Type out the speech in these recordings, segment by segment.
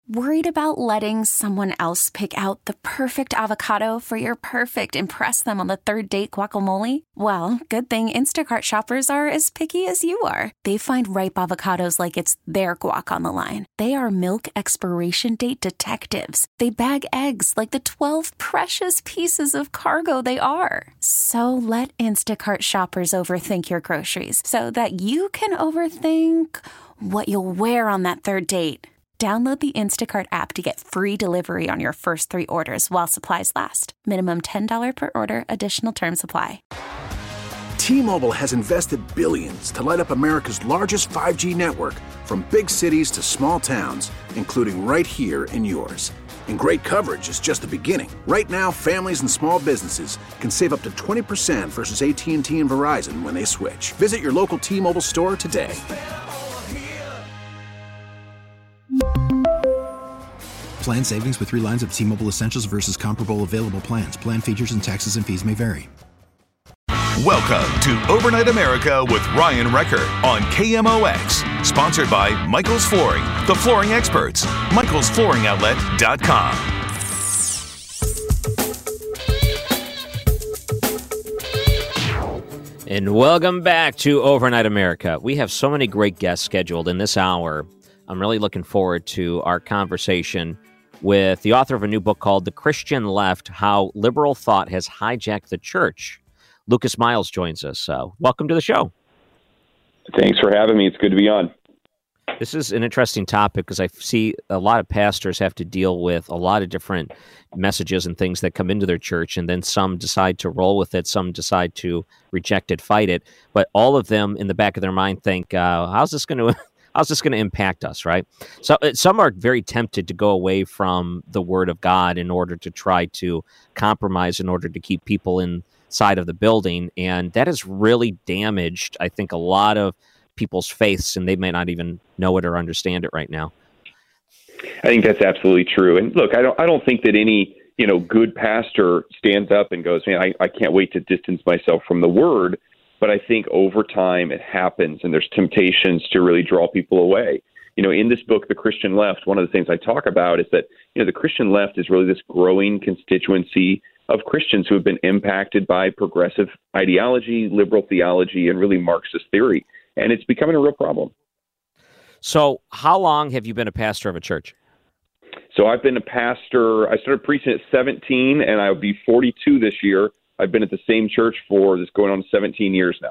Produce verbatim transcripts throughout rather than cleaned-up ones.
Worried about letting someone else pick out the perfect avocado for your perfect impress them on the third date guacamole? Well, good thing Instacart shoppers are as picky as you are. They find ripe avocados like it's their guac on the line. They are milk expiration date detectives. They bag eggs like the twelve precious pieces of cargo they are. So let Instacart shoppers overthink your groceries so that you can overthink what you'll wear on that third date. Download the Instacart app to get free delivery on your first three orders while supplies last. Minimum ten dollars per order. Additional terms apply. T-Mobile has invested billions to light up America's largest five G network, from big cities to small towns, including right here in yours. And great coverage is just the beginning. Right now, families and small businesses can save up to twenty percent versus A T and T and Verizon when they switch. Visit your local T-Mobile store today. Plan savings with three lines of T-Mobile Essentials versus comparable available plans. Plan features and taxes and fees may vary. Welcome to Overnight America with Ryan Recker on K M O X. Sponsored by Michael's Flooring, the flooring experts. Michaels Flooring Outlet dot com. And welcome back to Overnight America. We have so many great guests scheduled in this hour. I'm really looking forward to our conversation with the author of a new book called The Christian Left, How Liberal Thought Has Hijacked the Church. Lucas Miles joins us. Uh, welcome to the show. Thanks for having me. It's good to be on. This is an interesting topic because I see a lot of pastors have to deal with a lot of different messages and things that come into their church, and then some decide to roll with it, some decide to reject it, fight it, but all of them in the back of their mind think, uh, how's this going to... How's this going to impact us, right? So some are very tempted to go away from the Word of God in order to try to compromise, in order to keep people inside of the building. And that has really damaged, I think, a lot of people's faiths, and they may not even know it or understand it right now. I think that's absolutely true. And look, I don't I don't think that any, you know, good pastor stands up and goes, man, I, I can't wait to distance myself from the Word. But I think over time it happens, and there's temptations to really draw people away. You know, in this book, The Christian Left, one of the things I talk about is that, you know, the Christian left is really this growing constituency of Christians who have been impacted by progressive ideology, liberal theology, and really Marxist theory. And it's becoming a real problem. So how long have you been a pastor of a church? So I've been a pastor. I started preaching at seventeen, and I'll be forty-two this year. I've been at the same church for this going on seventeen years now.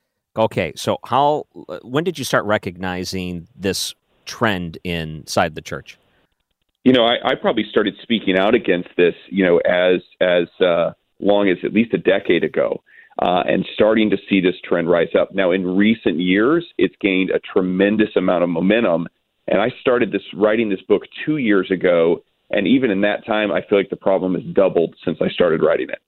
Okay, so how? When did you start recognizing this trend inside the church? You know, I, I probably started speaking out against this, you know, as as uh, long as at least a decade ago, uh, and starting to see this trend rise up. Now, in recent years, it's gained a tremendous amount of momentum, and I started this writing this book two years ago, and even in that time, I feel like the problem has doubled since I started writing it.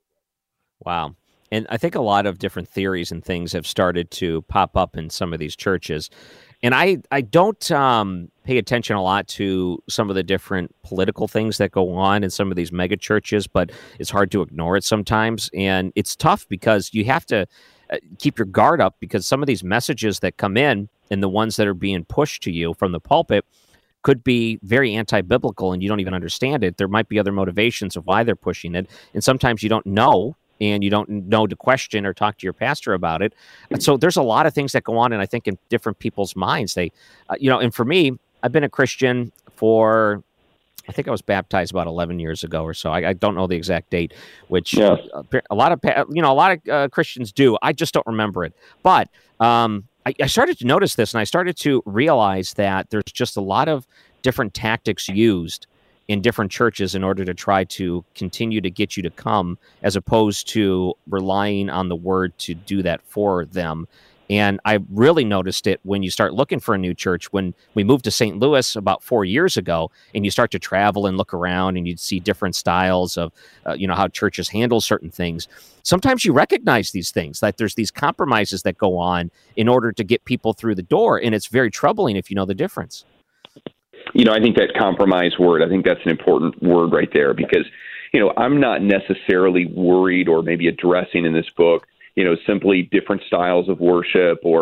Wow. And I think a lot of different theories and things have started to pop up in some of these churches. And I, I don't um, pay attention a lot to some of the different political things that go on in some of these mega churches, but it's hard to ignore it sometimes. And it's tough because you have to keep your guard up, because some of these messages that come in and the ones that are being pushed to you from the pulpit could be very anti-biblical, and you don't even understand it. There might be other motivations of why they're pushing it. And sometimes you don't know, and you don't know to question or talk to your pastor about it. And so there's a lot of things that go on, and I think in different people's minds, they, uh, you know, and for me, I've been a Christian for, I think I was baptized about eleven years ago or so. I, I don't know the exact date, which yeah. uh, a lot of, you know, a lot of uh, Christians do. I just don't remember it. But um, I, I started to notice this, and I started to realize that there's just a lot of different tactics used in different churches in order to try to continue to get you to come, as opposed to relying on the Word to do that for them. And I really noticed it when you start looking for a new church. When we moved to Saint Louis about four years ago, and you start to travel and look around, and you'd see different styles of, uh, you know, how churches handle certain things. Sometimes you recognize these things, that there's these compromises that go on in order to get people through the door, and it's very troubling if you know the difference. You know, I think that compromise word, I think that's an important word right there, because, you know, I'm not necessarily worried or maybe addressing in this book, you know, simply different styles of worship or, you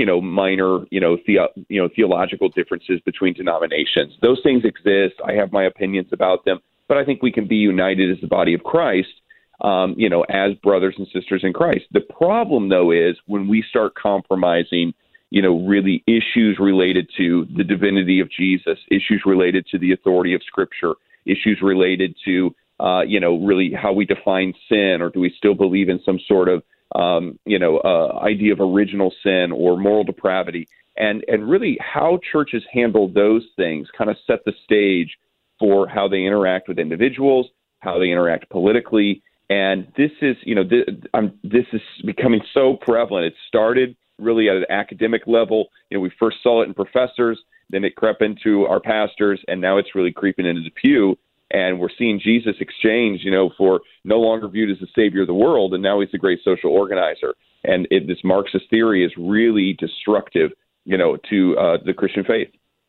you know, minor, you know, the, you know, theological differences between denominations. Those things exist. I have my opinions about them, but I think we can be united as the body of Christ, um, you know, as brothers and sisters in Christ. The problem, though, is when we start compromising, you know, really issues related to the divinity of Jesus, issues related to the authority of Scripture, issues related to, uh, you know, really how we define sin, or do we still believe in some sort of Um, you know, uh, idea of original sin or moral depravity, and and really how churches handle those things kind of set the stage for how they interact with individuals, how they interact politically, and this is, you know, this, um, this is becoming so prevalent. It started really at an academic level. You know, we first saw it in professors, then it crept into our pastors, and now it's really creeping into the pew. And we're seeing Jesus exchange, you know, for no longer viewed as the savior of the world, and now he's a great social organizer. And it, this Marxist theory is really destructive, you know, to uh, the Christian faith.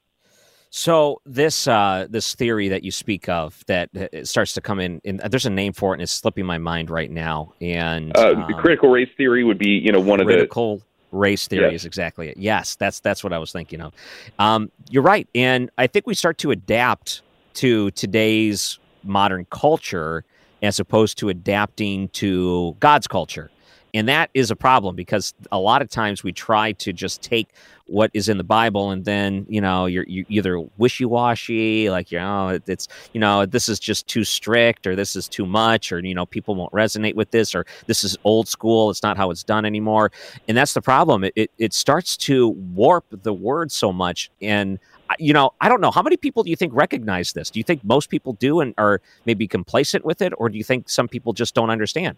So this uh, this theory that you speak of that it starts to come in, in, there's a name for it, and it's slipping my mind right now. And uh, um, the critical race theory would be, you know, one of the critical race theory yes. is exactly it. Yes, that's that's what I was thinking of. Um, you're right, and I think we start to adapt to today's modern culture as opposed to adapting to God's culture. And that is a problem, because a lot of times we try to just take what is in the Bible, and then, you know, you're, you're either wishy-washy, like, you know, it's, you know, this is just too strict, or this is too much, or, you know, people won't resonate with this, or this is old school, it's not how it's done anymore. And that's the problem. It, it, it starts to warp the word so much. And you know, I don't know. How many people do you think recognize this? Do you think most people do and are maybe complacent with it? Or do you think some people just don't understand?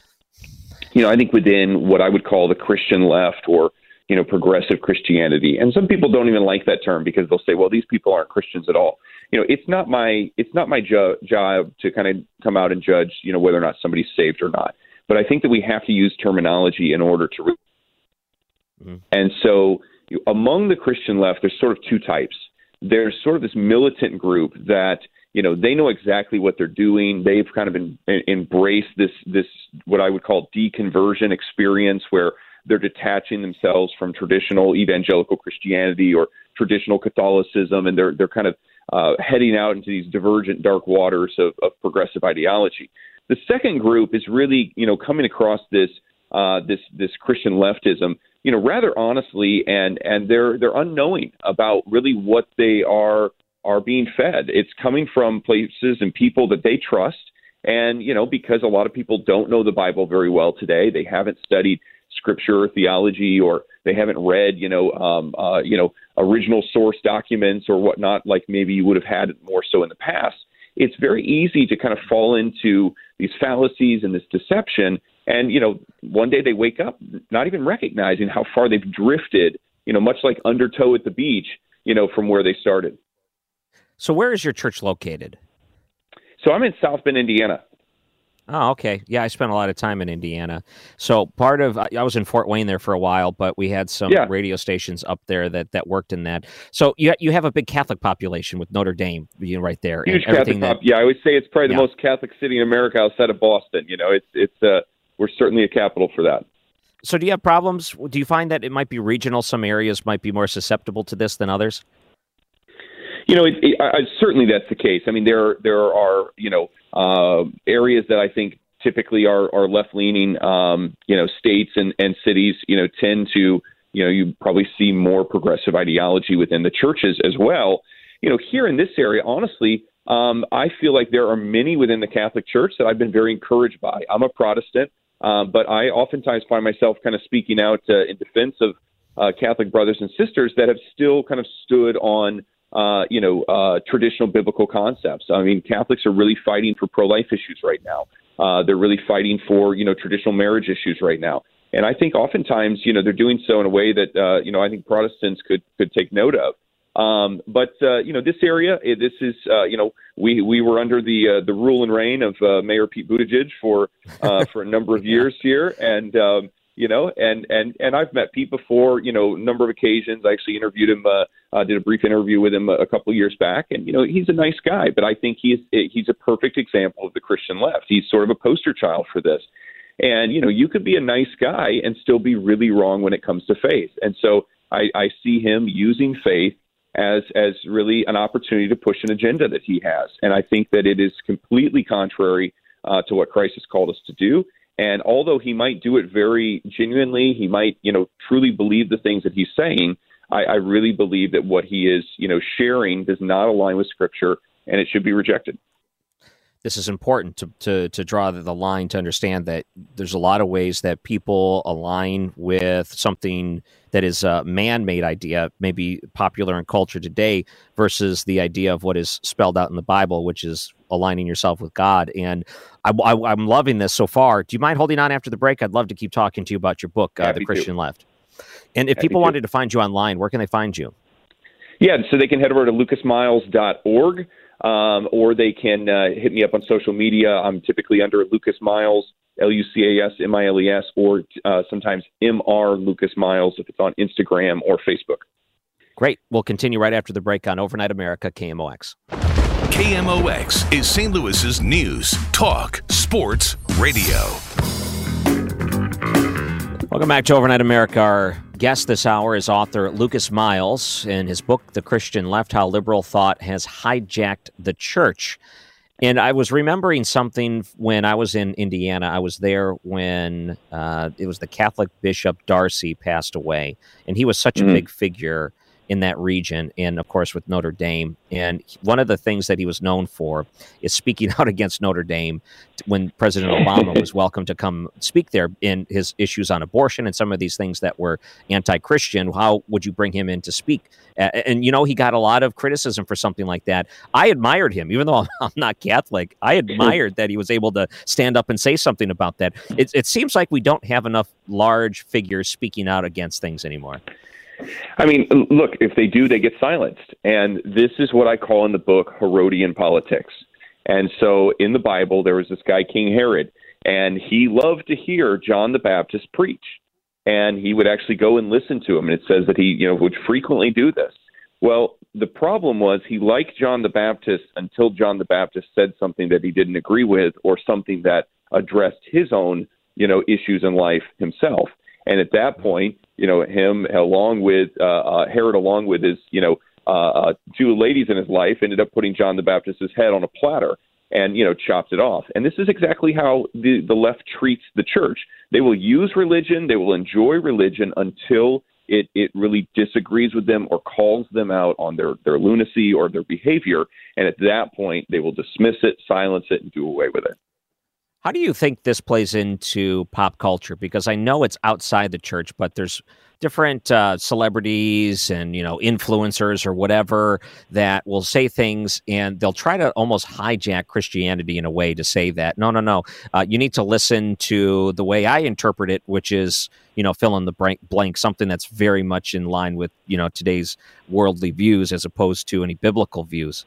You know, I think within what I would call the Christian left, or, you know, progressive Christianity, and some people don't even like that term because they'll say, well, these people aren't Christians at all. You know, it's not my it's not my jo- job to kind of come out and judge, you know, whether or not somebody's saved or not. But I think that we have to use terminology in order to. Re- mm-hmm. And so you, among the Christian left, there's sort of two types. There's sort of this militant group that, you know, they know exactly what they're doing. They've kind of in, in, embraced this, this, what I would call deconversion experience, where they're detaching themselves from traditional evangelical Christianity or traditional Catholicism, and they're, they're kind of uh, heading out into these divergent dark waters of, of progressive ideology. The second group is really, you know, coming across this, uh, this, this Christian leftism, you know, rather honestly, and, and they're, they're unknowing about really what they are, are being fed. It's coming from places and people that they trust. And, you know, because a lot of people don't know the Bible very well today, they haven't studied Scripture or theology, or they haven't read, you know, um, uh, you know, original source documents or whatnot, like maybe you would have had more so in the past. It's very easy to kind of fall into these fallacies and this deception. And, you know, one day they wake up not even recognizing how far they've drifted, you know, much like undertow at the beach, you know, from where they started. So where is your church located? So I'm in South Bend, Indiana. Oh, okay. Yeah, I spent a lot of time in Indiana. So part of, I was in Fort Wayne there for a while, but we had some yeah. radio stations up there that, that worked in that. So you you have a big Catholic population with Notre Dame, you know, right there. Huge and Catholic that, pop. Yeah, I always say it's probably yeah. the most Catholic city in America outside of Boston. You know, it's it's uh, we're certainly a capital for that. So do you have problems? Do you find that it might be regional? Some areas might be more susceptible to this than others? You know, it, it, I, certainly that's the case. I mean, there there are, you know, uh, areas that I think typically are, are left-leaning, um, you know, states and, and cities, you know, tend to, you know, you probably see more progressive ideology within the churches as well. You know, here in this area, honestly, um, I feel like there are many within the Catholic Church that I've been very encouraged by. I'm a Protestant, um, but I oftentimes find myself kind of speaking out uh, in defense of uh, Catholic brothers and sisters that have still kind of stood on Uh, you know, uh, traditional biblical concepts. I mean, Catholics are really fighting for pro-life issues right now. Uh, they're really fighting for, you know, traditional marriage issues right now. And I think oftentimes, you know, they're doing so in a way that, uh, you know, I think Protestants could could take note of. Um, but, uh, you know, this area, this is, uh, you know, we, we were under the uh, the rule and reign of uh, Mayor Pete Buttigieg for uh, for a number of years here. And, um, you know, and, and, and I've met Pete before, you know, a number of occasions. I actually interviewed him, uh, uh, did a brief interview with him a, a couple of years back. And, you know, he's a nice guy, but I think he's, he's a perfect example of the Christian left. He's sort of a poster child for this. And, you know, you could be a nice guy and still be really wrong when it comes to faith. And so I, I see him using faith as as really an opportunity to push an agenda that he has. And I think that it is completely contrary uh, to what Christ has called us to do. And although he might do it very genuinely, he might, you know, truly believe the things that he's saying, I, I really believe that what he is, you know, sharing does not align with Scripture, and it should be rejected. This is important to, to, to draw the line to understand that there's a lot of ways that people align with something that is a man-made idea, maybe popular in culture today, versus the idea of what is spelled out in the Bible, which is aligning yourself with God. And I, I, I'm loving this so far. Do you mind holding on after the break? I'd love to keep talking to you about your book, uh, The Christian to. Left. And if Happy people to. wanted to find you online, where can they find you? Yeah, so they can head over to lucas miles dot org. Um, or they can uh, hit me up on social media. I'm typically under Lucas Miles, L U C A S M I L E S, or uh, sometimes M R Lucas Miles if it's on Instagram or Facebook. Great. We'll continue right after the break on Overnight America, K M O X. K M O X is Saint Louis's news, talk, sports, radio. Welcome back to Overnight America. Our guest this hour is author Lucas Miles. In his book, The Christian Left, How Liberal Thought Has Hijacked the Church. And I was remembering something when I was in Indiana. I was there when uh, it was the Catholic Bishop Darcy passed away. And he was such mm-hmm. a big figure in that region, and of course with Notre Dame. And one of the things that he was known for is speaking out against Notre Dame when President Obama was welcome to come speak there in his issues on abortion and some of these things that were anti-Christian. How would you bring him in to speak? Uh, and, you know, he got a lot of criticism for something like that. I admired him, even though I'm not Catholic. I admired that he was able to stand up and say something about that. It, it seems like we don't have enough large figures speaking out against things anymore. I mean, look, if they do, they get silenced. And this is what I call in the book Herodian politics. And so in the Bible, there was this guy, King Herod, and he loved to hear John the Baptist preach. And he would actually go and listen to him. And it says that he, you know, would frequently do this. Well, the problem was he liked John the Baptist until John the Baptist said something that he didn't agree with or something that addressed his own, you know, issues in life himself. And at that point, you know, him along with uh, uh, Herod, along with his, you know, uh, uh, two ladies in his life, ended up putting John the Baptist's head on a platter and, you know, chopped it off. And this is exactly how the, the left treats the church. They will use religion. They will enjoy religion until it, it really disagrees with them or calls them out on their, their lunacy or their behavior. And at that point, they will dismiss it, silence it, and do away with it. How do you think this plays into pop culture? Because I know it's outside the church, but there's different uh, celebrities and, you know, influencers or whatever that will say things and they'll try to almost hijack Christianity in a way to say that, no, no, no, uh, you need to listen to the way I interpret it, which is, you know, fill in the blank, blank, something that's very much in line with, you know, today's worldly views as opposed to any biblical views.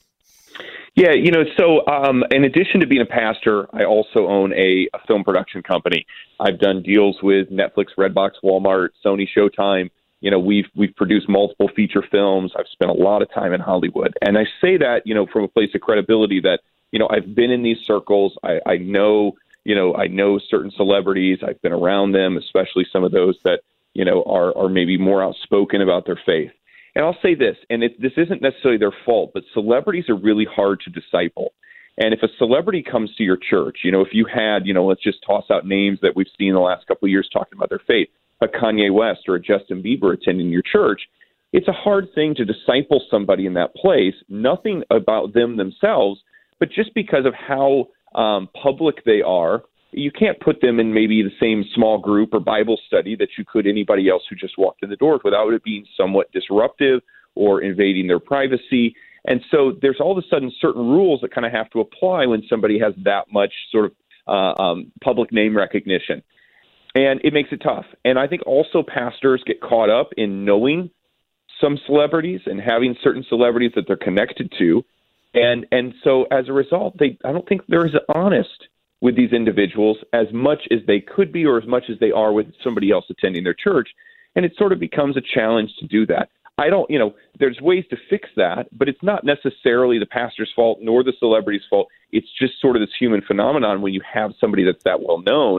Yeah, you know, so um, in addition to being a pastor, I also own a, a film production company. I've done deals with Netflix, Redbox, Walmart, Sony, Showtime. You know, we've we've produced multiple feature films. I've spent a lot of time in Hollywood. And I say that, you know, from a place of credibility that, you know, I've been in these circles. I, I know, you know, I know certain celebrities. I've been around them, especially some of those that, you know, are, are maybe more outspoken about their faith. And I'll say this, and it, this isn't necessarily their fault, but celebrities are really hard to disciple. And if a celebrity comes to your church, you know, if you had, you know, let's just toss out names that we've seen in the last couple of years talking about their faith, a Kanye West or a Justin Bieber attending your church, it's a hard thing to disciple somebody in that place, nothing about them themselves, but just because of how um, public they are. You can't put them in maybe the same small group or Bible study that you could anybody else who just walked in the doors without it being somewhat disruptive or invading their privacy. And so there's all of a sudden certain rules that kind of have to apply when somebody has that much sort of uh, um, public name recognition. And it makes it tough. And I think also pastors get caught up in knowing some celebrities and having certain celebrities that they're connected to. And and so as a result, they I don't think they're as honest with these individuals as much as they could be or as much as they are with somebody else attending their church. And it sort of becomes a challenge to do that. I don't, you know, there's ways to fix that, but it's not necessarily the pastor's fault nor the celebrity's fault. It's just sort of this human phenomenon when you have somebody that's that well known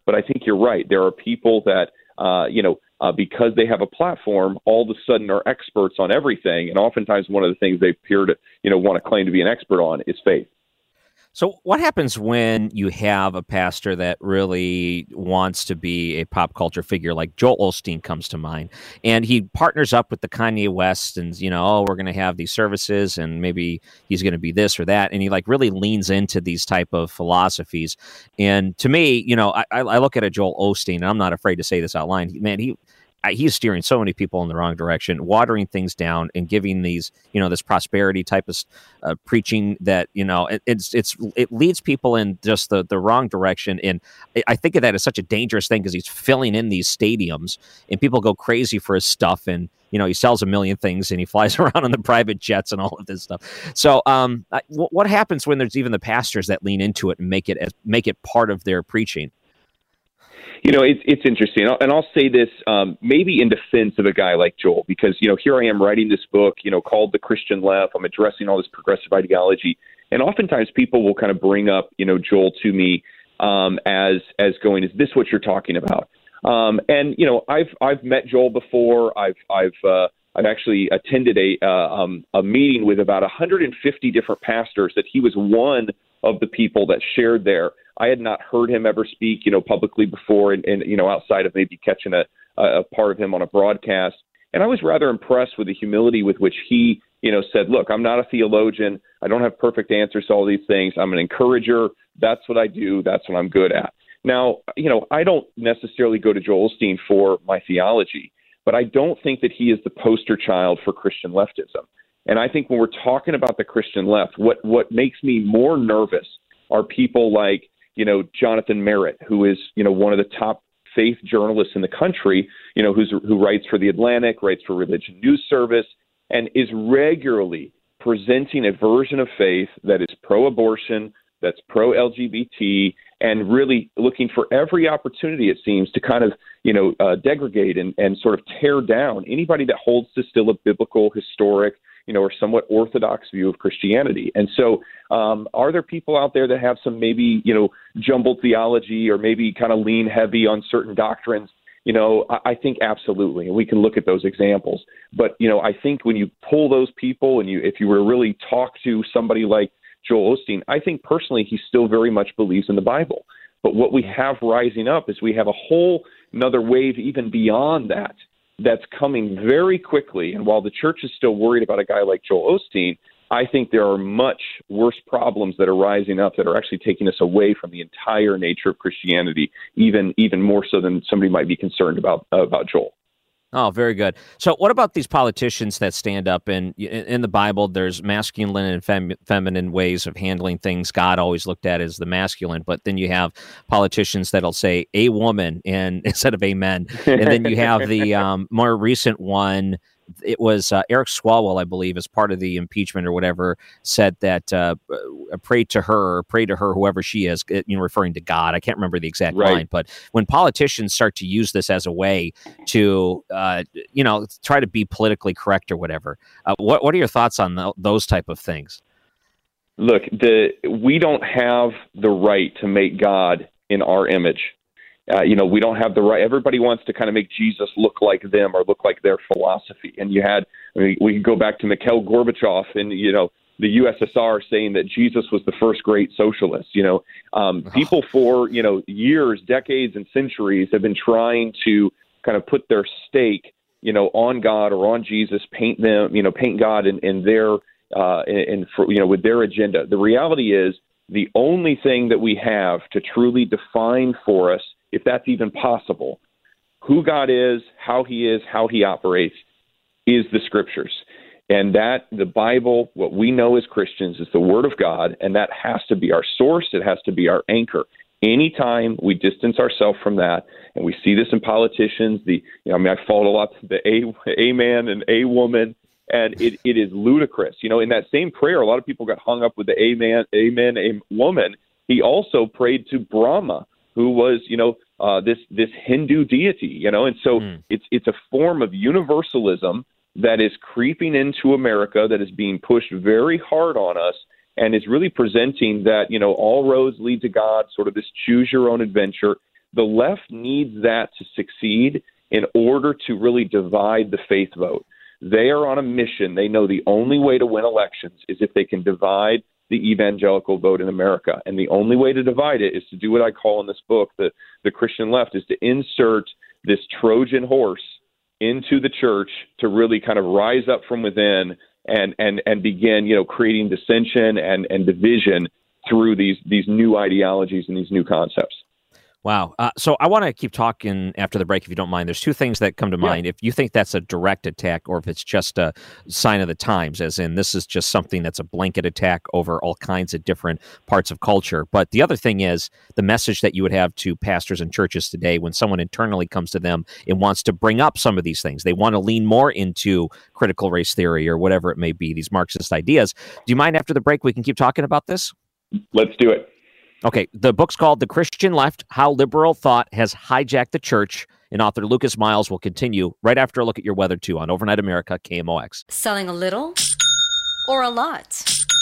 But I think you're right. There are people that, uh, you know, uh, because they have a platform, all of a sudden are experts on everything. And oftentimes one of the things they appear to, you know, want to claim to be an expert on is faith. So what happens when you have a pastor that really wants to be a pop culture figure, like Joel Osteen comes to mind, and he partners up with the Kanye West and, you know, oh, we're going to have these services and maybe he's going to be this or that. And he like really leans into these type of philosophies. And to me, you know, I, I look at a Joel Osteen, and I'm not afraid to say this out loud, man, he, he's steering so many people in the wrong direction, watering things down and giving these, you know, this prosperity type of uh, preaching that, you know, it, it's, it's, it leads people in just the, the wrong direction. And I think of that as such a dangerous thing because he's filling in these stadiums and people go crazy for his stuff. And, you know, he sells a million things and he flies around on the private jets and all of this stuff. So um, w- what happens when there's even the pastors that lean into it and make it, as, make it part of their preaching? You know, it's it's interesting, and I'll say this um, maybe in defense of a guy like Joel, because, you know, here I am writing this book, you know, called The Christian Left. I'm addressing all this progressive ideology, and oftentimes people will kind of bring up, you know, Joel to me um, as as going, is this what you're talking about? Um, and you know, I've I've met Joel before. I've I've uh, I've actually attended a uh, um, a meeting with about one hundred fifty different pastors that he was one of the people that shared there. I had not heard him ever speak, you know, publicly before, and, and you know, outside of maybe catching a, a part of him on a broadcast. And I was rather impressed with the humility with which he, you know, said, look, I'm not a theologian. I don't have perfect answers to all these things. I'm an encourager. That's what I do. That's what I'm good at. Now, you know, I don't necessarily go to Joel Osteen for my theology, but I don't think that he is the poster child for Christian leftism. And I think when we're talking about the Christian left, what, what makes me more nervous are people like, you know, Jonathan Merritt, who is, you know, one of the top faith journalists in the country, you know, who's, who writes for The Atlantic, writes for Religion News Service, and is regularly presenting a version of faith that is pro-abortion, that's pro-L G B T, and really looking for every opportunity, it seems, to kind of, you know, uh, degrade and, and sort of tear down anybody that holds to still a biblical, historic, you know, or somewhat orthodox view of Christianity. And so um, are there people out there that have some maybe, you know, jumbled theology or maybe kind of lean heavy on certain doctrines? You know, I, I think absolutely. And we can look at those examples. But, you know, I think when you pull those people and you, if you were to really talk to somebody like Joel Osteen, I think personally he still very much believes in the Bible. But what we have rising up is we have a whole another wave even beyond that, that's coming very quickly. And while the church is still worried about a guy like Joel Osteen, I think there are much worse problems that are rising up that are actually taking us away from the entire nature of Christianity, even even more so than somebody might be concerned about uh, about Joel. Oh, very good. So what about these politicians that stand up and in the Bible, there's masculine and fem- feminine ways of handling things. God always looked at as the masculine, but then you have politicians that'll say a woman and instead of amen. And then you have the um, more recent one. It was uh, Eric Swalwell, I believe, as part of the impeachment or whatever, said that uh, pray to her, or pray to her, whoever she is, you know, referring to God. I can't remember the exact right. line, but when politicians start to use this as a way to, uh, you know, try to be politically correct or whatever, uh, what what are your thoughts on th- those type of things? Look, the we don't have the right to make God in our image. Uh, you know, we don't have the right. Everybody wants to kind of make Jesus look like them or look like their philosophy. And you had, I mean, we can go back to Mikhail Gorbachev and, you know, the U S S R saying that Jesus was the first great socialist. You know, um, people for, you know, years, decades and centuries have been trying to kind of put their stake, you know, on God or on Jesus, paint them, you know, paint God in, in their, uh, in, for, you know, with their agenda. The reality is the only thing that we have to truly define for us, if that's even possible, who God is, how he is, how he operates, is the scriptures. And that the Bible, what we know as Christians, is the word of God, and that has to be our source. It has to be our anchor. Anytime we distance ourselves from that, and we see this in politicians, the you know, I mean, I followed a lot the a, a man and a woman, and it, it is ludicrous. You know, in that same prayer, a lot of people got hung up with the a man, amen, a woman. He also prayed to Brahma, who was, you know, uh, this this Hindu deity, you know, and so mm. it's it's a form of universalism that is creeping into America, that is being pushed very hard on us, and is really presenting that, you know, all roads lead to God, sort of this choose your own adventure. The left needs that to succeed in order to really divide the faith vote. They are on a mission. They know the only way to win elections is if they can divide the evangelical vote in America. And the only way to divide it is to do what I call in this book, the, the Christian left, is to insert this Trojan horse into the church to really kind of rise up from within and and and begin, you know, creating dissension and, and division through these these new ideologies and these new concepts. Wow. Uh, so I want to keep talking after the break, if you don't mind. There's two things that come to mind. Yeah. If you think that's a direct attack or if it's just a sign of the times, as in this is just something that's a blanket attack over all kinds of different parts of culture. But the other thing is the message that you would have to pastors and churches today when someone internally comes to them and wants to bring up some of these things. They want to lean more into critical race theory or whatever it may be, these Marxist ideas. Do you mind after the break we can keep talking about this? Let's do it. Okay, the book's called The Christian Left, How Liberal Thought Has Hijacked the Church, and author Lucas Miles will continue right after a look at your weather, too, on Overnight America, K M O X. Selling a little or a lot?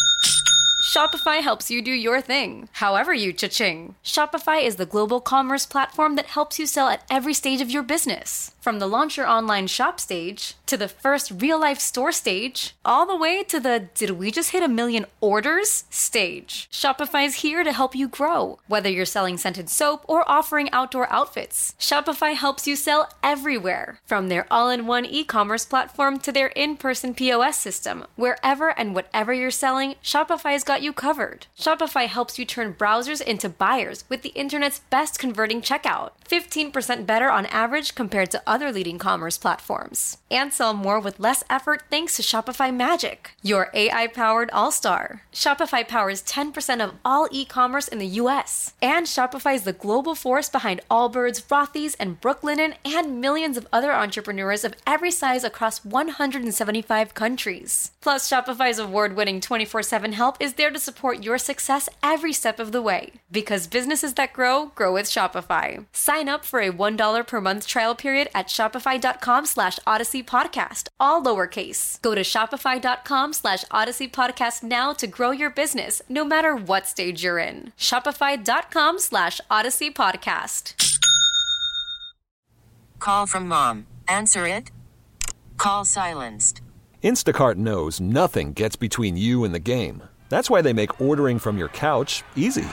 Shopify helps you do your thing, however you cha-ching. Shopify is the global commerce platform that helps you sell at every stage of your business. From the launch your online shop stage, to the first real-life store stage, all the way to the did we just hit a million orders stage. Shopify's here to help you grow. Whether you're selling scented soap or offering outdoor outfits, Shopify helps you sell everywhere. From their all-in-one e-commerce platform to their in-person P O S system, wherever and whatever you're selling, Shopify's got you covered. Shopify helps you turn browsers into buyers with the internet's best converting checkout. fifteen percent better on average compared to other leading commerce platforms. And sell more with less effort thanks to Shopify Magic, your A I-powered all-star. Shopify powers ten percent of all e-commerce in the U S. And Shopify is the global force behind Allbirds, Rothy's, and Brooklinen, and millions of other entrepreneurs of every size across one hundred seventy-five countries. Plus, Shopify's award-winning twenty-four seven help is there to support your success every step of the way. Because businesses that grow, grow with Shopify. Sign up for a one dollar per month trial period at shopify.com slash Odyssey Podcast, all lowercase. Go to shopify.com slash Odyssey Podcast now to grow your business, no matter what stage you're in. Shopify.com slash Odyssey Podcast. Call from mom. Answer it. Call silenced. Instacart knows nothing gets between you and the game. That's why they make ordering from your couch easy.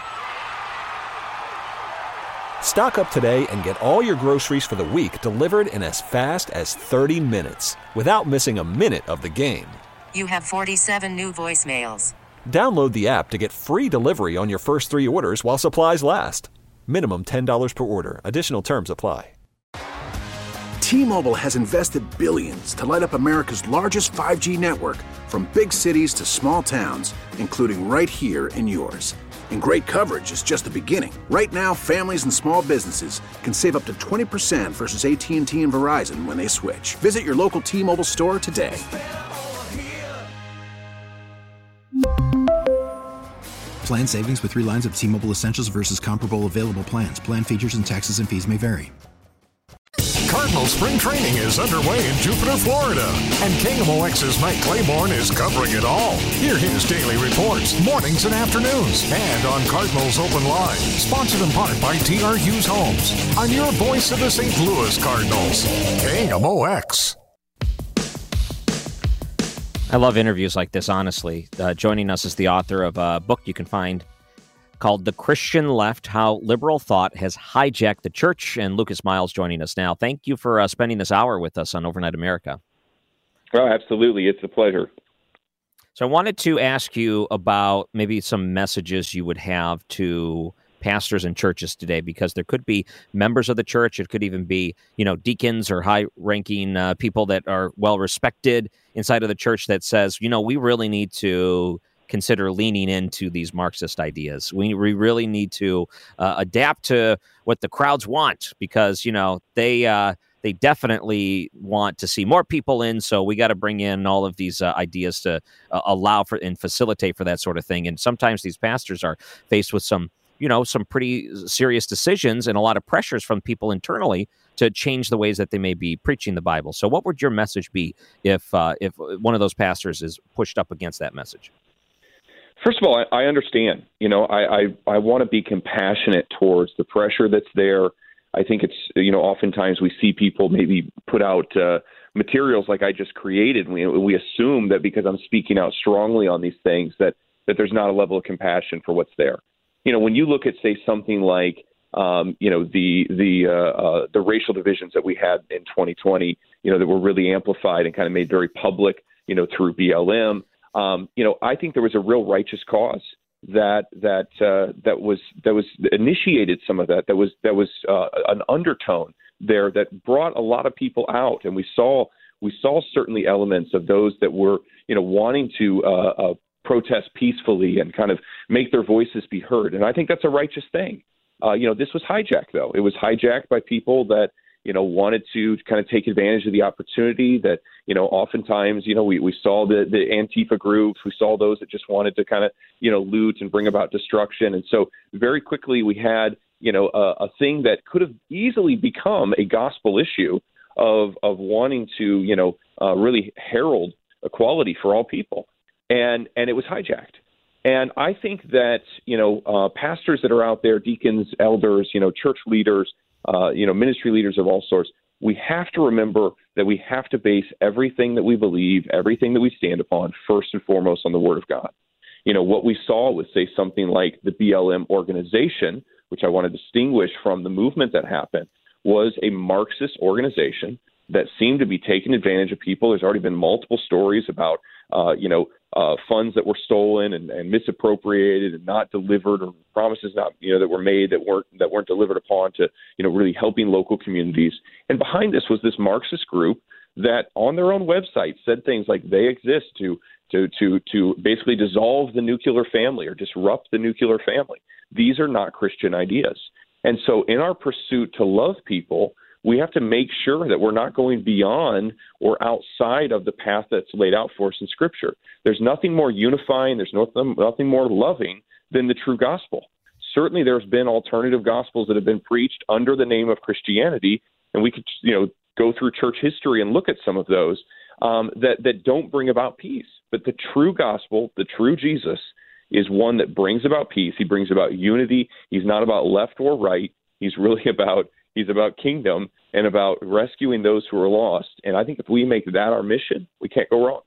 Stock up today and get all your groceries for the week delivered in as fast as thirty minutes without missing a minute of the game. You have forty-seven new voicemails. Download the app to get free delivery on your first three orders while supplies last. Minimum ten dollars per order. Additional terms apply. T-Mobile has invested billions to light up America's largest five G network, from big cities to small towns, including right here in yours. And great coverage is just the beginning. Right now, families and small businesses can save up to twenty percent versus A T and T and Verizon when they switch. Visit your local T-Mobile store today. Plan savings with three lines of T-Mobile Essentials versus comparable available plans. Plan features and taxes and fees may vary. Cardinal spring training is underway in Jupiter, Florida, and K M O X's Mike Claiborne is covering it all. Hear his daily reports, mornings and afternoons, and on Cardinals Open Line, sponsored in part by T R Hughes Homes, on your voice of the Saint Louis Cardinals, K M O X. I love interviews like this, honestly. Uh, joining us is the author of a book you can find called The Christian Left, How Liberal Thought Has Hijacked the Church, and Lucas Miles joining us now. Thank you for uh, spending this hour with us on Overnight America. Oh, absolutely. It's a pleasure. So I wanted to ask you about maybe some messages you would have to pastors and churches today, because there could be members of the church, it could even be, you know, deacons or high-ranking uh, people that are well-respected inside of the church that says, you know, we really need to consider leaning into these Marxist ideas. We, we really need to uh, adapt to what the crowds want, because, you know, they uh, they definitely want to see more people in, so we got to bring in all of these uh, ideas to uh, allow for and facilitate for that sort of thing. And sometimes these pastors are faced with some, you know, some pretty serious decisions and a lot of pressures from people internally to change the ways that they may be preaching the Bible. So what would your message be if uh, if one of those pastors is pushed up against that message? First of all, I, I understand. You know, I, I, I want to be compassionate towards the pressure that's there I think it's, you know, oftentimes we see people maybe put out uh, materials like I just created. And we, we assume that because I'm speaking out strongly on these things, that, that there's not a level of compassion for what's there. You know, when you look at, say, something like, um, you know, the the uh, uh, the racial divisions that we had in twenty twenty, you know, that were really amplified and kind of made very public, you know, through B L M, um, you know, I think there was a real righteous cause that that uh, that was that was initiated some of that. That was that was uh, an undertone there that brought a lot of people out, and we saw we saw certainly elements of those that were, you know, wanting to uh, uh, protest peacefully and kind of make their voices be heard. And I think that's a righteous thing. Uh, you know, this was hijacked, though. It was hijacked by people that, you know, wanted to kind of take advantage of the opportunity that, you know, oftentimes, you know, we, we saw the, the Antifa groups, we saw those that just wanted to kind of, you know, loot and bring about destruction. And so very quickly we had, you know, a, a thing that could have easily become a gospel issue of, of wanting to, you know, uh, really herald equality for all people. And, and it was hijacked. And I think that, you know, uh, pastors that are out there, deacons, elders, you know, church leaders, uh, you know, ministry leaders of all sorts, we have to remember that we have to base everything that we believe, everything that we stand upon, first and foremost on the Word of God. You know, what we saw was, say, something like the B L M organization, which I want to distinguish from the movement that happened, was a Marxist organization that seemed to be taking advantage of people. There's already been multiple stories about, uh, you know, uh, funds that were stolen and, and misappropriated and not delivered, or promises not, you know, that were made that weren't that weren't delivered upon to, you know, really helping local communities. And behind this was this Marxist group that, on their own website, said things like they exist to to to to basically dissolve the nuclear family or disrupt the nuclear family. These are not Christian ideas. And so, in our pursuit to love people, we have to make sure that we're not going beyond or outside of the path that's laid out for us in Scripture. There's nothing more unifying, there's nothing, nothing more loving than the true gospel. Certainly there's been alternative gospels that have been preached under the name of Christianity, and we could, you know, go through church history and look at some of those um, that, that don't bring about peace. But the true gospel, the true Jesus, is one that brings about peace. He brings about unity. He's not about left or right. He's really about He's about kingdom and about rescuing those who are lost. And I think if we make that our mission, we can't go wrong.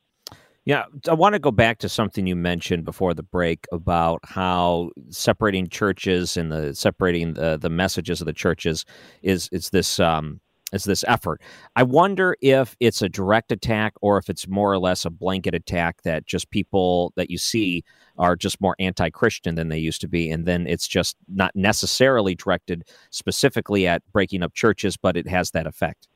Yeah, I want to go back to something you mentioned before the break about how separating churches and the separating the, the messages of the churches is is this um, is this effort. I wonder if it's a direct attack or if it's more or less a blanket attack that just people that you see are just more anti-Christian than they used to be, and then it's just not necessarily directed specifically at breaking up churches, but it has that effect.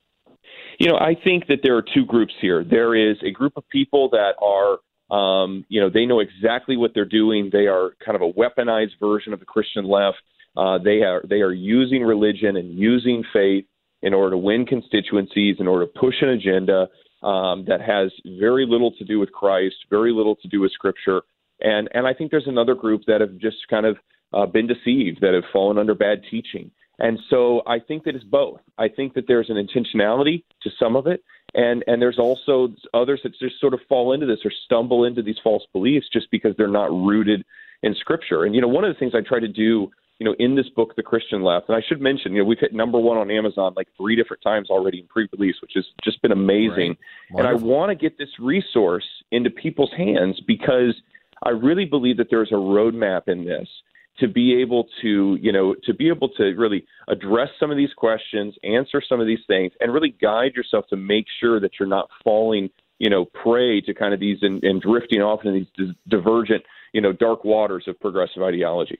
You know, I think that there are two groups here. There is a group of people that are, um, you know, they know exactly what they're doing. They are kind of a weaponized version of the Christian left. Uh, they are they are using religion and using faith in order to win constituencies, in order to push an agenda um, that has very little to do with Christ, very little to do with Scripture. And and I think there's another group that have just kind of uh, been deceived, that have fallen under bad teaching. And so I think that it's both. I think that there's an intentionality to some of it, and, and there's also others that just sort of fall into this or stumble into these false beliefs just because they're not rooted in Scripture. And, you know, one of the things I try to do, you know, in this book, The Christian Left, and I should mention, you know, we've hit number one on Amazon like three different times already in pre-release, which has just been amazing. Right. And I want to get this resource into people's hands because I really believe that there's a roadmap in this to be able to, you know, to be able to really address some of these questions, answer some of these things, and really guide yourself to make sure that you're not falling, you know, prey to kind of these and, and drifting off into these divergent, you know, dark waters of progressive ideology.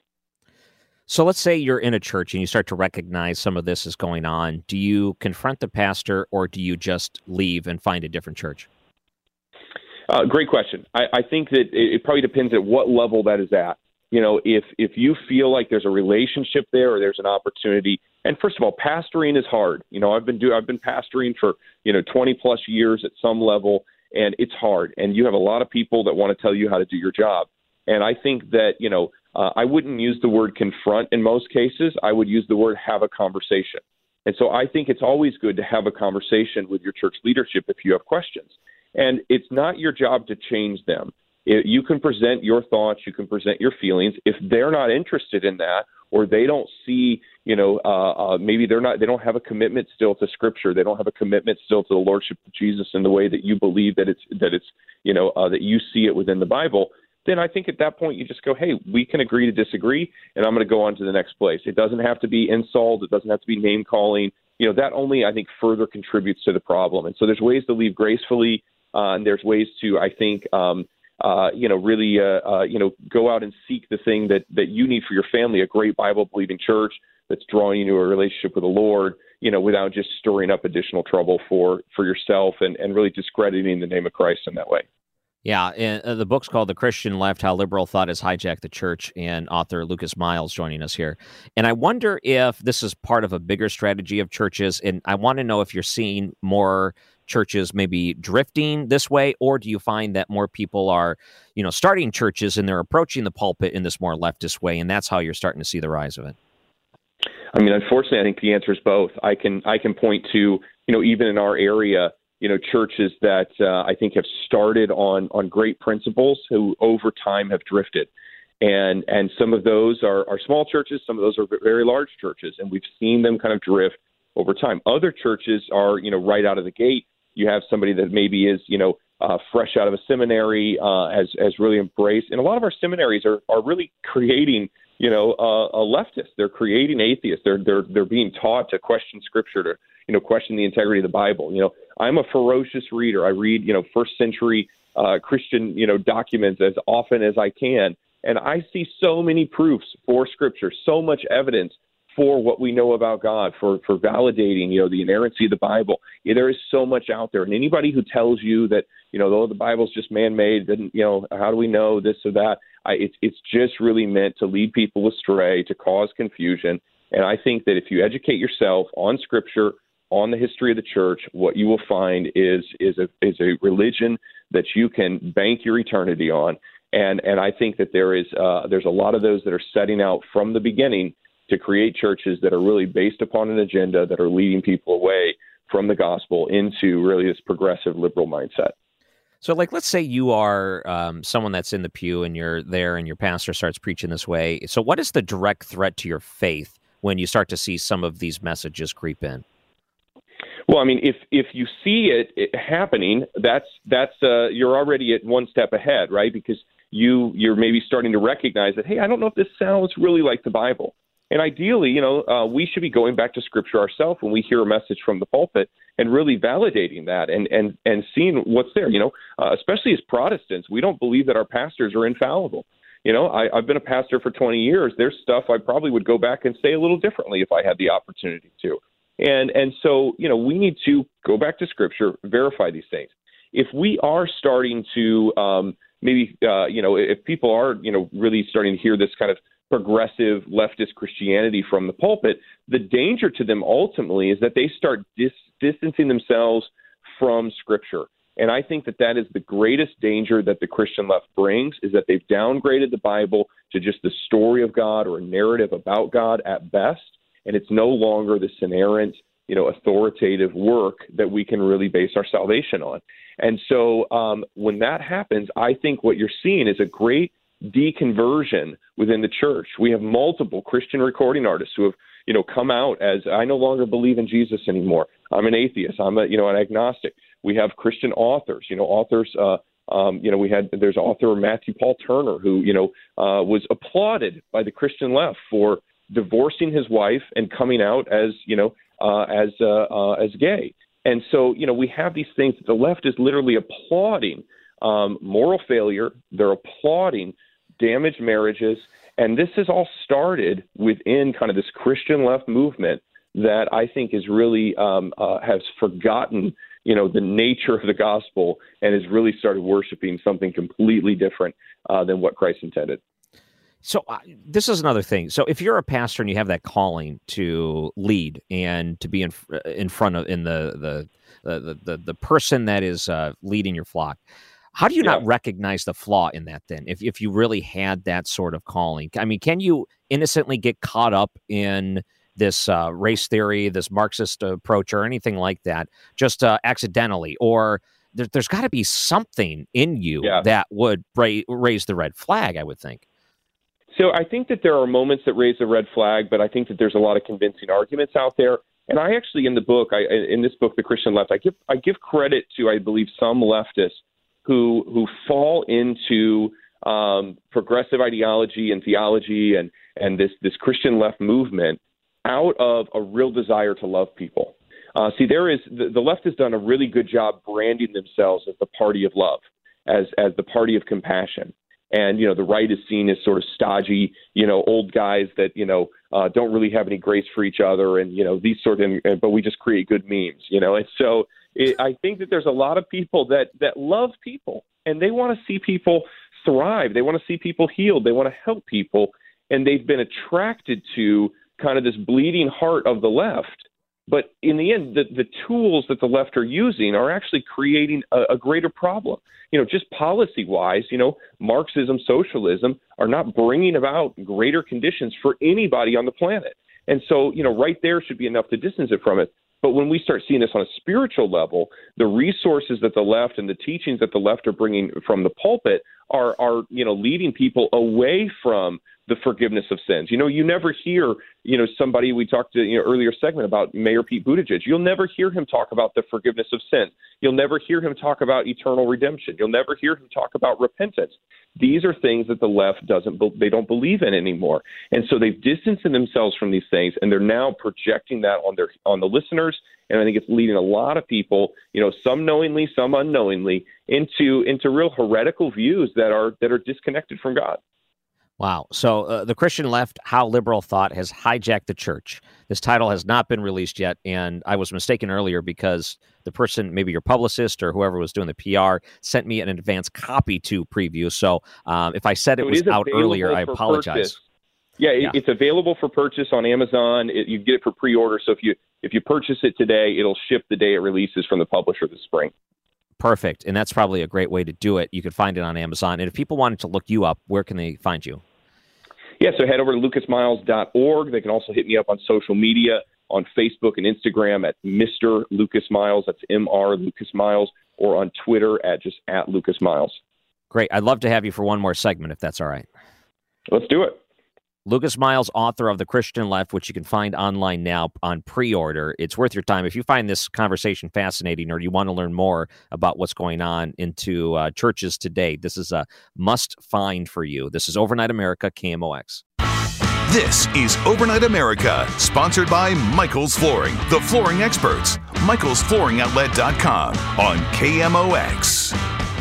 So let's say you're in a church and you start to recognize some of this is going on. Do you confront the pastor or do you just leave and find a different church? Uh, great question. I, I think that it, it probably depends at what level that is at. You know, if if you feel like there's a relationship there or there's an opportunity, and first of all, pastoring is hard. You know, I've been do I've been pastoring for, you know, twenty plus years at some level, and it's hard. And you have a lot of people that want to tell you how to do your job. And I think that, you know, uh, I wouldn't use the word confront in most cases. I would use the word have a conversation. And so I think it's always good to have a conversation with your church leadership if you have questions. And it's not your job to change them. It, you can present your thoughts, you can present your feelings. If they're not interested in that, or they don't see, you know, uh, uh, maybe they're not, they don't have a commitment still to Scripture. They don't have a commitment still to the Lordship of Jesus in the way that you believe that it's, that it's, you know, uh, that you see it within the Bible. Then I think at that point you just go, hey, we can agree to disagree, and I'm going to go on to the next place. It doesn't have to be insult. It doesn't have to be name calling. You know, that only, I think, further contributes to the problem. And so there's ways to leave gracefully, uh, and there's ways to, I think, um, uh, you know, really, uh, uh, you know, go out and seek the thing that, that you need for your family, a great Bible-believing church that's drawing you to a relationship with the Lord, you know, without just stirring up additional trouble for, for yourself and, and really discrediting the name of Christ in that way. Yeah, and uh, the book's called The Christian Left, How Liberal Thought Has Hijacked the Church, and author Lucas Miles joining us here. And I wonder if this is part of a bigger strategy of churches, and I want to know if you're seeing more churches maybe drifting this way, or do you find that more people are, you know, starting churches and they're approaching the pulpit in this more leftist way, and that's how you're starting to see the rise of it? I mean, unfortunately, I think the answer is both. I can I can point to, you know, even in our area, you know, churches that uh, I think have started on on great principles who over time have drifted. And and some of those are, are small churches, some of those are very large churches, and we've seen them kind of drift over time. Other churches are, you know, right out of the gate. You have somebody that maybe is, you know, uh, fresh out of a seminary, uh, has, has really embraced. And a lot of our seminaries are, are really creating, you know, uh, a leftist. They're creating atheists. They're they're they're being taught to question Scripture, to, you know, question the integrity of the Bible. You know, I'm a ferocious reader. I read, you know, first century uh, Christian, you know, documents as often as I can, and I see so many proofs for Scripture, so much evidence for what we know about God, for for validating, you know, the inerrancy of the Bible. Yeah, there is so much out there, and anybody who tells you that, you know, though the Bible's just man-made, then, you know, how do we know this or that? I, it's it's just really meant to lead people astray, to cause confusion. And I think that if you educate yourself on Scripture, on the history of the church, what you will find is is a is a religion that you can bank your eternity on. And and I think that there is uh, there's a lot of those that are setting out from the beginning to create churches that are really based upon an agenda that are leading people away from the gospel into really this progressive liberal mindset. So, like, let's say you are um, someone that's in the pew and you're there and your pastor starts preaching this way. So what is the direct threat to your faith when you start to see some of these messages creep in? Well, I mean, if if you see it, it happening, that's that's uh, you're already at one step ahead, right? Because you you're maybe starting to recognize that, hey, I don't know if this sounds really like the Bible. And ideally, you know, uh, we should be going back to Scripture ourselves when we hear a message from the pulpit and really validating that and and and seeing what's there. You know, uh, especially as Protestants, we don't believe that our pastors are infallible. You know, I, I've been a pastor for twenty years. There's stuff I probably would go back and say a little differently if I had the opportunity to. And and so, you know, we need to go back to Scripture, verify these things. If we are starting to um, maybe, uh, you know, if people are, you know, really starting to hear this kind of progressive leftist Christianity from the pulpit, the danger to them ultimately is that they start dis- distancing themselves from Scripture. And I think that that is the greatest danger that the Christian left brings, is that they've downgraded the Bible to just the story of God or a narrative about God at best. And it's no longer this inerrant, you know, authoritative work that we can really base our salvation on. And so um, when that happens, I think what you're seeing is a great deconversion within the church. We have multiple Christian recording artists who have, you know, come out as, I no longer believe in Jesus anymore. I'm an atheist. I'm a, you know, an agnostic. We have Christian authors, you know, authors, uh, um, you know, we had, there's author Matthew Paul Turner who, you know, uh, was applauded by the Christian left for divorcing his wife and coming out as, you know, uh, as, uh, uh, as gay. And so, you know, we have these things that the left is literally applauding um, moral failure. They're applauding damaged marriages. And this has all started within kind of this Christian left movement that I think is really um, uh, has forgotten, you know, the nature of the gospel and has really started worshiping something completely different uh, than what Christ intended. So uh, this is another thing. So if you're a pastor and you have that calling to lead and to be in in front of in the the the the, the person that is uh, leading your flock, how do you yeah. not recognize the flaw in that then, if if you really had that sort of calling? I mean, can you innocently get caught up in this uh, race theory, this Marxist approach, or anything like that, just uh, accidentally? Or there, there's got to be something in you yeah. that would ra- raise the red flag, I would think. So I think that there are moments that raise a red flag, but I think that there's a lot of convincing arguments out there. And I actually, in the book, I, in this book, The Christian Left, I give I give credit to, I believe, some leftists who who fall into um, progressive ideology and theology and and this this Christian left movement out of a real desire to love people. Uh, see, there is the, the left has done a really good job branding themselves as the party of love, as as the party of compassion. And, you know, the right is seen as sort of stodgy, you know, old guys that, you know, uh, don't really have any grace for each other. And, you know, these sort of, but we just create good memes, you know. And so it, I think that there's a lot of people that, that love people and they want to see people thrive. They want to see people healed. They want to help people. And they've been attracted to kind of this bleeding heart of the left. But in the end, the, the tools that the left are using are actually creating a, a greater problem. You know, just policy-wise, you know, Marxism, socialism are not bringing about greater conditions for anybody on the planet. And so, you know, right there should be enough to distance it from it. But when we start seeing this on a spiritual level, the resources that the left and the teachings that the left are bringing from the pulpit are, are you know, leading people away from the forgiveness of sins. You know, you never hear, you know, somebody we talked to, you know, earlier segment about Mayor Pete Buttigieg. You'll never hear him talk about the forgiveness of sin. You'll never hear him talk about eternal redemption. You'll never hear him talk about repentance. These are things that the left doesn't, they don't believe in anymore. And so they've distanced themselves from these things, and they're now projecting that on their, on the listeners. And I think it's leading a lot of people, you know, some knowingly, some unknowingly, into, into real heretical views that are, that are disconnected from God. Wow. So uh, The Christian Left, How Liberal Thought Has Hijacked the Church. This title has not been released yet, and I was mistaken earlier because the person, maybe your publicist or whoever was doing the P R, sent me an advance copy to preview. So um, if I said it so was it out earlier, I apologize. Purchase. Yeah, yeah, it's available for purchase on Amazon. It, you get it for pre-order. So if you if you purchase it today, it'll ship the day it releases from the publisher this spring. Perfect. And that's probably a great way to do it. You can find it on Amazon. And if people wanted to look you up, where can they find you? Yeah, so head over to lucas miles dot org. They can also hit me up on social media, on Facebook and Instagram at Mister Lucas Miles. That's M R Lucas Miles, or on Twitter at just at Lucas Miles. Great. I'd love to have you for one more segment, if that's all right. Let's do it. Lucas Miles, author of The Christian Left, which you can find online now on pre-order. It's worth your time. If you find this conversation fascinating or you want to learn more about what's going on into uh, churches today, this is a must-find for you. This is Overnight America, K M O X. This is Overnight America, sponsored by Michael's Flooring, the flooring experts. Michaels Flooring Outlet dot com on K M O X.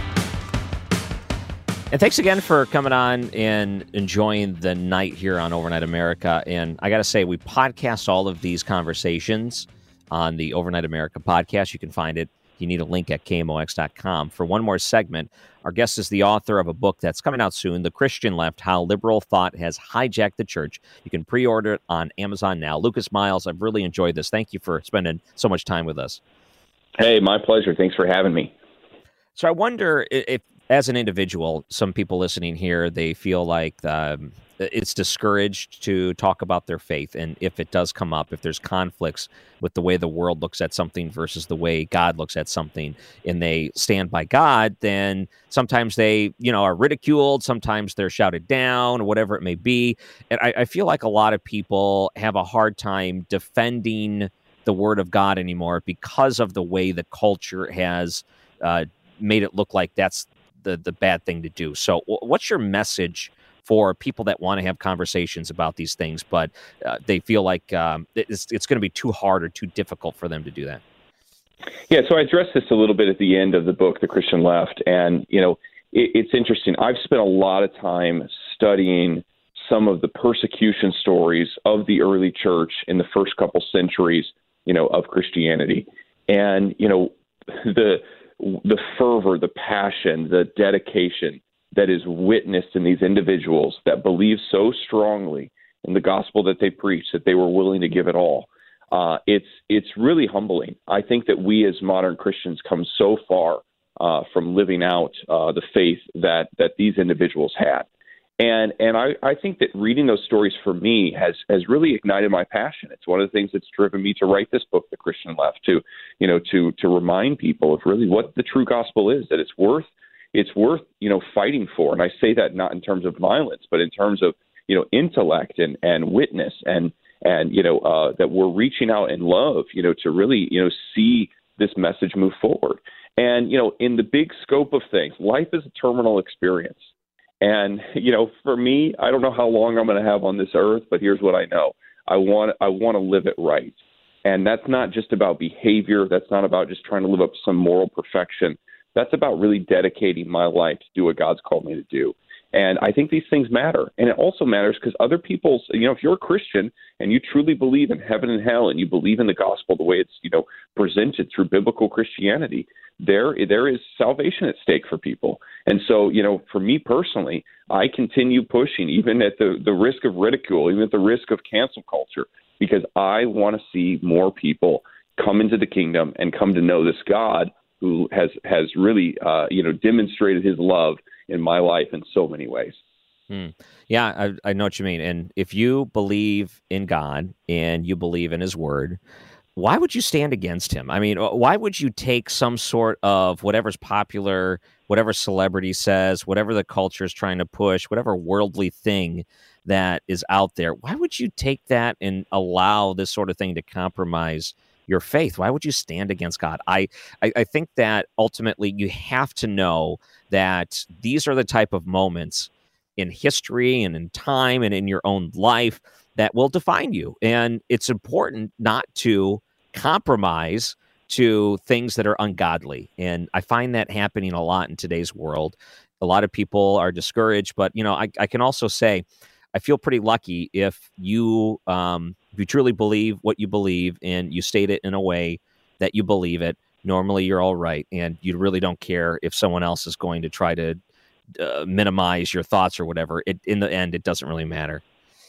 And thanks again for coming on and enjoying the night here on Overnight America. And I got to say, we podcast all of these conversations on the Overnight America podcast. You can find it. You need a link at K M O X dot com. For one more segment, our guest is the author of a book that's coming out soon, The Christian Left, How Liberal Thought Has Hijacked the Church. You can pre-order it on Amazon now. Lucas Miles, I've really enjoyed this. Thank you for spending so much time with us. Hey, my pleasure. Thanks for having me. So I wonder if, as an individual, some people listening here, they feel like um, it's discouraged to talk about their faith. And if it does come up, if there's conflicts with the way the world looks at something versus the way God looks at something, and they stand by God, then sometimes they, you know, are ridiculed. Sometimes they're shouted down or whatever it may be. And I, I feel like a lot of people have a hard time defending the word of God anymore because of the way the culture has uh, made it look like that's the the bad thing to do. So what's your message for people that want to have conversations about these things, but uh, they feel like um, it's, it's going to be too hard or too difficult for them to do that? Yeah, so I addressed this a little bit at the end of the book, The Christian Left. And, you know, it, it's interesting. I've spent a lot of time studying some of the persecution stories of the early church in the first couple centuries, you know, of Christianity. And, you know, the the fervor, the passion, the dedication that is witnessed in these individuals that believe so strongly in the gospel that they preach that they were willing to give it all. Uh, it's it's really humbling. I think that we as modern Christians come so far uh, from living out uh, the faith that that these individuals had. And and I, I think that reading those stories for me has has really ignited my passion. It's one of the things that's driven me to write this book, The Christian Left, to you know to to remind people of really what the true gospel is, that it's worth it's worth you know fighting for. And I say that not in terms of violence, but in terms of you know, intellect and, and witness and, and, you know, uh, that we're reaching out in love, you know, to really, you know, see this message move forward. And, you know, in the big scope of things, life is a terminal experience. And, you know, for me, I don't know how long I'm going to have on this earth, but here's what I know. I want I want to live it right. And that's not just about behavior. That's not about just trying to live up to some moral perfection. That's about really dedicating my life to do what God's called me to do. And I think these things matter. And it also matters because other people's, you know, if you're a Christian and you truly believe in heaven and hell and you believe in the gospel the way it's, you know, presented through biblical Christianity, there there is salvation at stake for people. And so, you know, for me personally, I continue pushing, even at the, the risk of ridicule, even at the risk of cancel culture, because I want to see more people come into the kingdom and come to know this God who has, has really, uh, you know, demonstrated his love in my life in so many ways. Hmm. Yeah, I, I know what you mean. And if you believe in God and you believe in his word, why would you stand against him? I mean, why would you take some sort of whatever's popular, whatever celebrity says, whatever the culture is trying to push, whatever worldly thing that is out there? Why would you take that and allow this sort of thing to compromise your faith? Why would you stand against God? I, I, I think that ultimately you have to know that these are the type of moments in history and in time and in your own life that will define you. And it's important not to compromise to things that are ungodly. And I find that happening a lot in today's world. A lot of people are discouraged, but, you know, I, I can also say I feel pretty lucky if you um, if you truly believe what you believe and you state it in a way that you believe it. Normally, you're all right, and you really don't care if someone else is going to try to uh, minimize your thoughts or whatever. It, in the end, it doesn't really matter.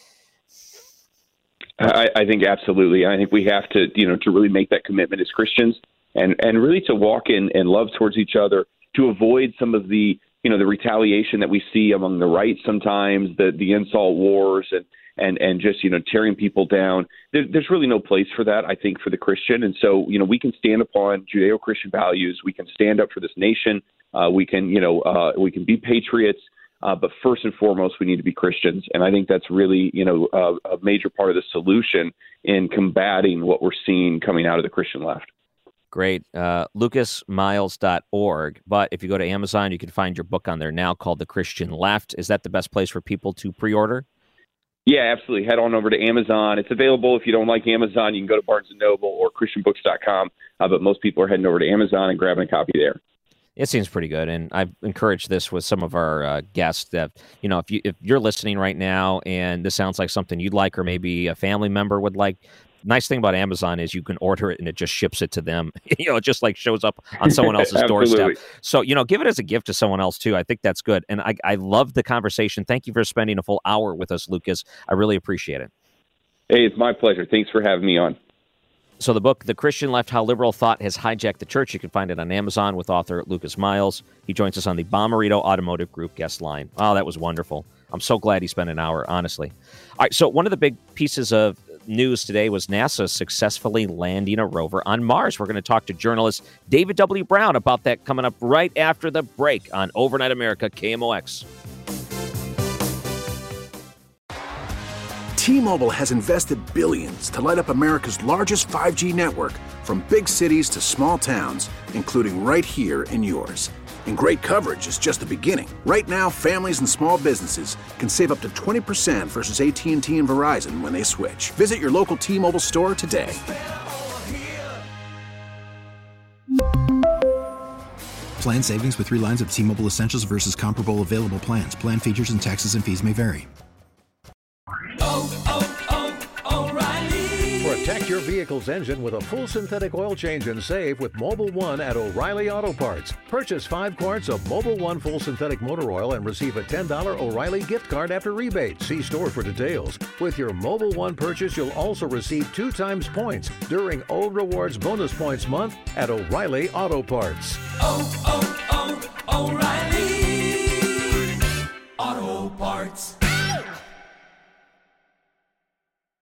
I, I think absolutely. I think we have to, you know, to really make that commitment as Christians, and and really to walk in, in love towards each other, to avoid some of the, you know, the retaliation that we see among the right sometimes, the the insult wars and and and just, you know, tearing people down. There, there's really no place for that, I think, for the Christian. And so, you know, we can stand upon Judeo-Christian values. We can stand up for this nation. Uh, we can, you know, uh, we can be patriots. Uh, but first and foremost, we need to be Christians. And I think that's really, you know, uh, a major part of the solution in combating what we're seeing coming out of the Christian left. Great. Uh, lucas miles dot org. But if you go to Amazon, you can find your book on there now called The Christian Left. Is that the best place for people to pre-order? Yeah, absolutely. Head on over to Amazon. It's available. If you don't like Amazon, you can go to Barnes and Noble or Christian books dot com. Uh, but most people are heading over to Amazon and grabbing a copy there. It seems pretty good, and I've encouraged this with some of our uh, guests that, you know, if, you, if you're listening right now and this sounds like something you'd like or maybe a family member would like, nice thing about Amazon is you can order it and it just ships it to them. You know, it just like shows up on someone else's doorstep. So, you know, give it as a gift to someone else too. I think that's good. And I, I love the conversation. Thank you for spending a full hour with us, Lucas. I really appreciate it. Hey, it's my pleasure. Thanks for having me on. So the book, The Christian Left, How Liberal Thought Has Hijacked the Church, you can find it on Amazon with author Lucas Miles. He joins us on the Bomarito Automotive Group guest line. Oh, that was wonderful. I'm so glad he spent an hour, honestly. All right, so one of the big pieces of news today was NASA successfully landing a rover on Mars. We're going to talk to journalist David W. Brown about that coming up right after the break on Overnight America, K M O X. T-Mobile has invested billions to light up America's largest five G network, from big cities to small towns, including right here in yours. And great coverage is just the beginning. Right now, families and small businesses can save up to twenty percent versus A T and T and Verizon when they switch. Visit your local T-Mobile store today. Plan savings with three lines of T-Mobile Essentials versus comparable available plans. Plan features and taxes and fees may vary. Oh, oh, oh, O'Reilly. Protect your vehicle's engine with a full synthetic oil change and save with Mobil one at O'Reilly Auto Parts. Purchase five quarts of Mobil one full synthetic motor oil and receive a ten dollars O'Reilly gift card after rebate. See store for details. With your Mobil one purchase, you'll also receive two times points during O Rewards Bonus Points Month at O'Reilly Auto Parts. Oh, oh, oh, O'Reilly Auto Parts.